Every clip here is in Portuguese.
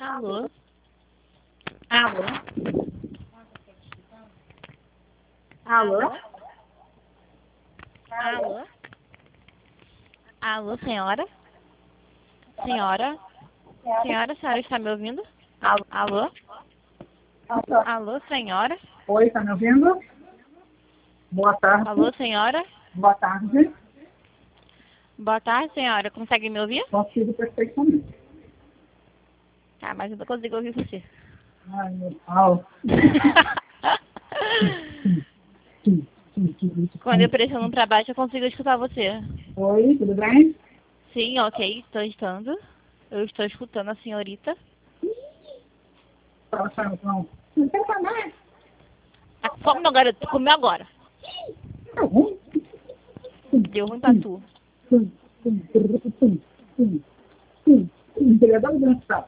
Alô? Alô? Alô? Alô? Alô, senhora? Senhora? Senhora, a senhora está me ouvindo? Alô? Alô? Alô, senhora? Oi, tá me ouvindo? Boa tarde. Alô, senhora? Boa tarde. Boa tarde, senhora. Consegue me ouvir? Consigo perfeitamente. Tá, mas eu não consigo ouvir você. Ai, meu pau. Quando eu pressiono pra baixo, eu consigo escutar você. Oi, tudo bem? Sim, ok, estou estando. Eu estou escutando a senhorita. Não. Não tem pra mais. Tá com fome, meu garoto? Comeu agora. Tá ruim. Deu ruim pra tu. Vereador dançar.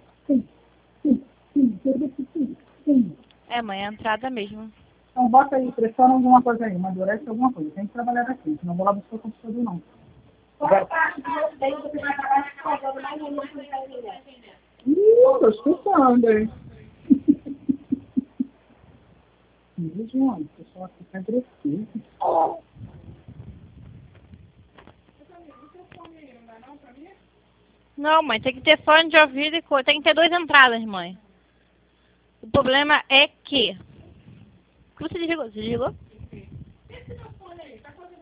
É, mãe, é a entrada mesmo. Então bota aí, pressiona alguma coisa aí, amadurece alguma coisa. Tem que trabalhar daqui, senão vou lá buscar o computador não. Tô escutando, hein? João, o pessoal aqui tá agressivo. Não, mãe, tem que ter fone de ouvido e coisa. Tem que ter 2 entradas, mãe. O problema é que... O que você desligou? Você desligou?